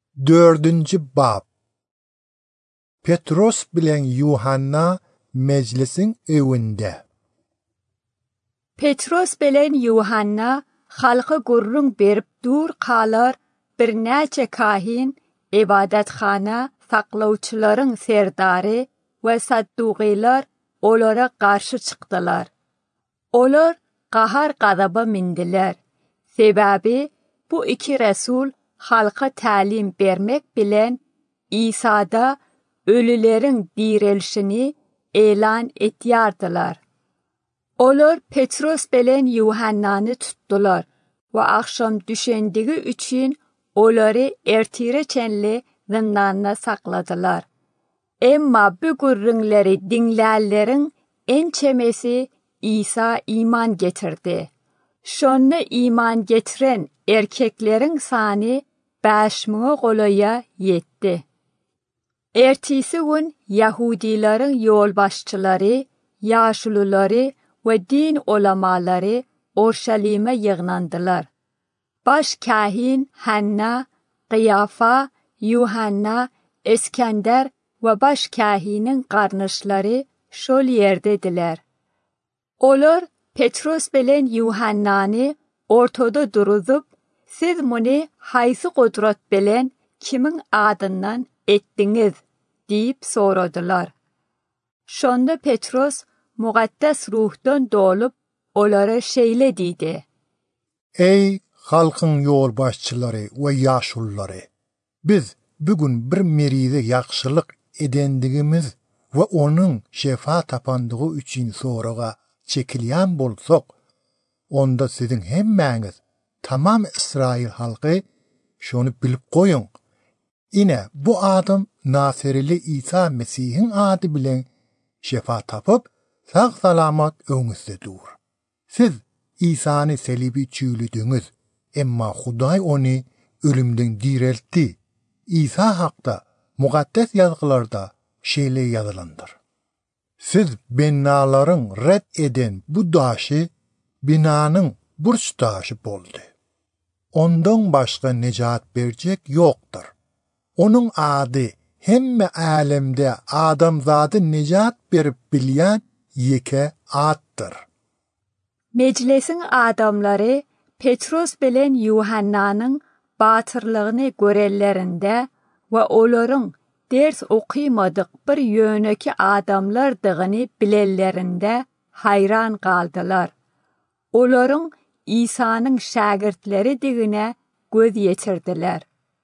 4. bab. Petros bilen Yuhanna meclisin evinde. Petros bilen Yuhanna halka gurrun berip dur qalar bir neçe kahin, ibadetxana saklavçıların serdari ve sadduqilar olara karşı çıktılar. Olar qahar qadaba mindiler. Sebebi bu iki Resul halka talim vermek bilen İsa'da ölülerin dirilişini elan etiyardılar. Olar Petros bilen Yuhanna'nı tuttular ve akşam düşendiği üçün onları ertireçenli zindanına sakladılar. Emma bu gurrunları dinlerlerin en çemesi İsa iman getirdi. Şonne iman getiren erkeklerin sani 5.000 qolaya yetti. Ertisi gün Yahudilerin yol başçıları, yaşlıları ve din ulamaları Orşalim'e yığınandılar. Baş kahin Hanna, Qiyafa, Yuhanna, İskender ve baş kahinin kardeşleri şol yerdediler. Olar Petros bilen Yuhanna'nı ortada duruzup, siz bunu haysi kudret bilen kimin adından ettiniz deyip soradılar. Şonda Petros mukaddes ruhdan dolup olara şeyle dedi. Ey halkın yol başçıları ve yaşlıları! Biz bugün bir meride yaxşılık edendigimiz ve onun şefa tapandığı üçün sorağa çekilyan bolsak, onda sizin hemmeniz tamam İsrail halkı şonu bilip koyun. Ine bu adam Nasirili İsa Mesih'in adı bilen şefa tapıp sağ salamat öňüzde dur. Siz İsa'nı selibi çüylüdünüz, emma Huday onu ölümden diriltti. İsa hakta mukaddes yazgılarda şeyle yazılandır. Siz binaların red eden bu daşı binanın burç taşı boldu. Ondan başka necat verecek yoktur. Onun adı hemme alemde adamzadı necat verip bilyen yeke attır. Meclisin adamları Petros bilen Yuhanna'nın batırlığını görellerinde ve onların ders okuymadık bir yöneki adamlardığını bilellerinde hayran kaldılar. Onların İsa'nın şagirtleri digine göz yetirdiler.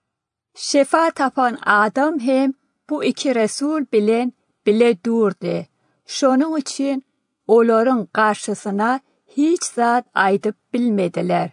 Şefa tapan adam hem bu iki Resul bilen bile durdu. Şonun için onların karşısına hiç zat aydıp bilmediler.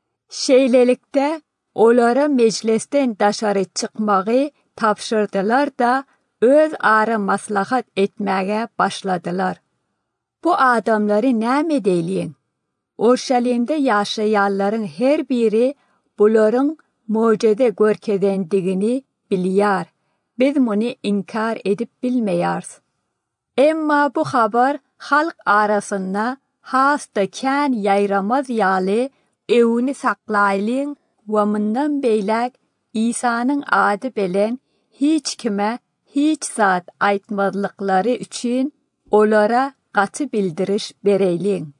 Şeylelikte onlara meclisten dışarı çıkmağı tapşırdılar da öz ara maslahat etmeye başladılar. Bu adamları näme deyleyin? Orşalim'de yaşayanların her biri bunların mucide görkedendigini biliyar. Biz bunu inkar edip bilmeyarız. Emma bu haber halk arasında hasta kän yayramaz yali evini saklayılın ve bundan beylek İsa'nın adı bilen hiç kime hiç zat aytmazlıkları için onlara katı bildiriş vereylin.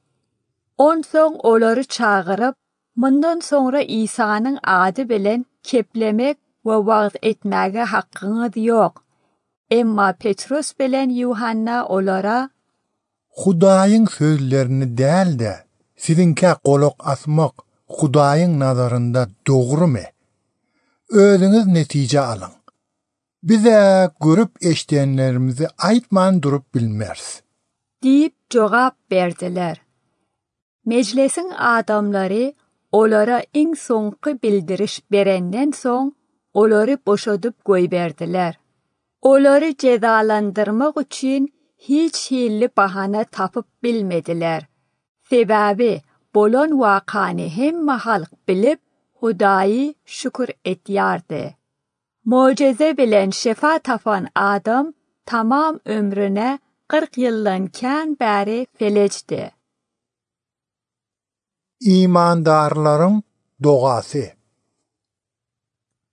Onsoň onları çağırıp, bundan sonra İsa'nın adı bilen keplemek ve vaaz etmege hakkınız yok. Emma Petros bilen Yuhanna onlara, Hudaýyň sözlerini däl de, sizinkä golak asmak Hudaýyň nazarynda dogrumy? Özüňiz netije alyň. Bize görüp eşdenlerimizi aýtman durup bilmeriz. deyip cogap berdiler. Meclisin adamları onlara en soňky bildiriş berenden soň onları boşadyp goýberdiler. Onları cezalandırmak için hiç hilli bahane tapıp bilmediler. Sebebi bolan wakany hemme halk bilip Hudaýy şükür etýärdi. Mucize bilen şefa tapan adam tamam ömrüne 40 yıldan kän bäri felecdi. İmandarların doğası.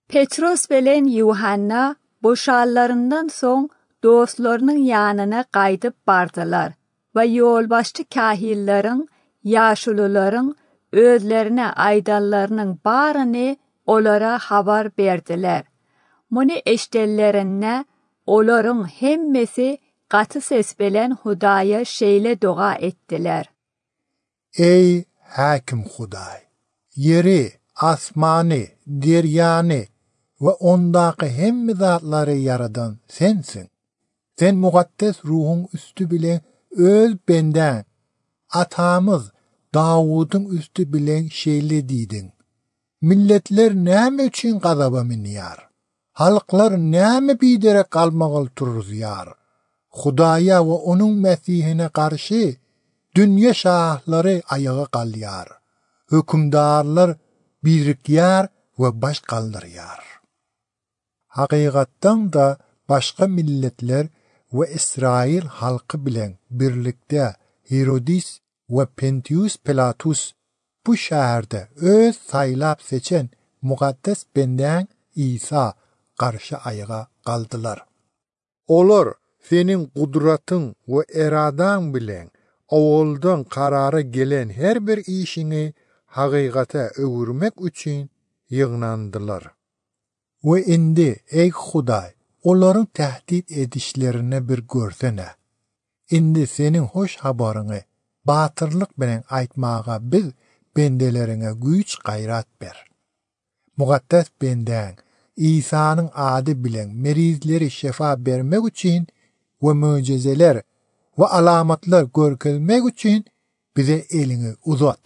Petros bilen Yuhanna boşallarından soň dostlarynyň ýanyna gaýdyp bardylar we ýolbaşçy kahillerin, ýaşulylaryň özlerine aýdanlarynyň baryny olara habar berdiler. Muny eşdellerine olaryň hemmesi gaty ses bilen Hudaýa şeýle dua etdiler. Ey Hakim Hudaý, yeri, asmany, derýany we ondaky hemme zatlary yaradan sensiň. Sen mukaddes ruhuň üstü bilen öz benden, atamyz Dawudyň üstü bilen şeýle diýdiň. Milletler näme üçin gazaba minýär? Halklar näme bidere galmagal turýar? Hudaýa we onuň Mesihine garşy dünýä şahlary ayaga galýar. Hökümdarlar birikýär we baş galdyrýar. Hakygatdan da başga milletler we Israil halky bilen birlikde Herodis we Pontius Pilatus bu şäherde öz saýlap seçen mukaddes benden İsa garşy ayaga galdylar. Olar senin gudratyň we eradan bilen awoldan karara gelen her bir işini hakykata öwürmek üçin ýygnandylar. We indi ey Hudaý, olaryň tähdit edişlerine bir görsene. Indi senin hoş habaryny batyrlyk bilen aýtmaga biz bendelerine güýç gaýrat ber. Mukaddes benden İsa'nın ady bilen merizleri şefa bermek üçin we möjezeler we alamatlar görkezmek üçin bize elini uzat.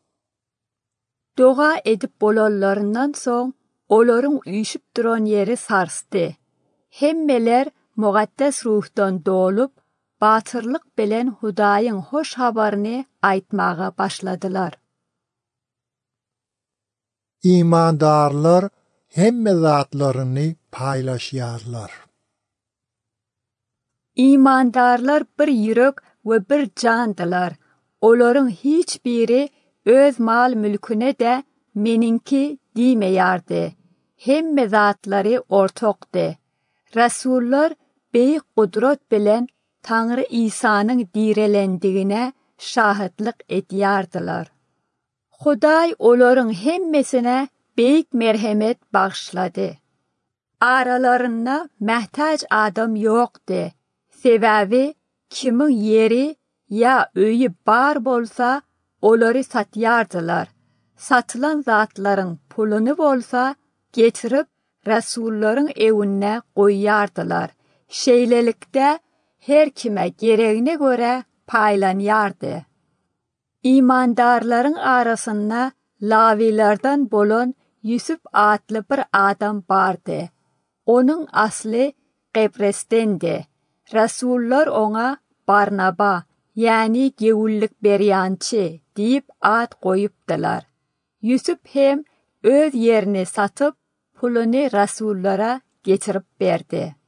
Dua edip bolallarından soň olaryň üýşüp duran ýeri sarsdy. Hemmeler mukaddes ruhdan dolup, batyrlyk bilen Hudaýyň hoş habaryny aýtmaga başladylar. İmandarlar hemme zatlaryny paýlaşýarlar. İmandarlar bir ýürek we bir jandylar. Olaryň hiç biri öz mal mülküne de meninki diýmeýärdi. Hemme zatlary ortakdy. Rasullar beýik gudrat bilen Taňry İsa'nyň direlendigine şahitlik edýärdiler. Hudaý olaryň hemmesine beýik merhemet bagşlady. Aralarynda mähtaç adam ýokdy. Sebäbi kimiň yeri ya öýi bar bolsa, olary satýardylar. Satylan zatlaryň puluny bolsa, getirip rasullaryň ewine goýýardylar. Şeýlelikde her kime geregine göre paýlanýardy. İmandarlaryň arasynda Lawilerden bolan Yusuf adly bir adam bardy. Onuň asly Qebrestendi. Rasullar oňa Barnaba, ýani gewullik berýänçi diýip ad goýupdylar. Yusuf hem öz yerini satyp, puluny rasullara getirip berdi.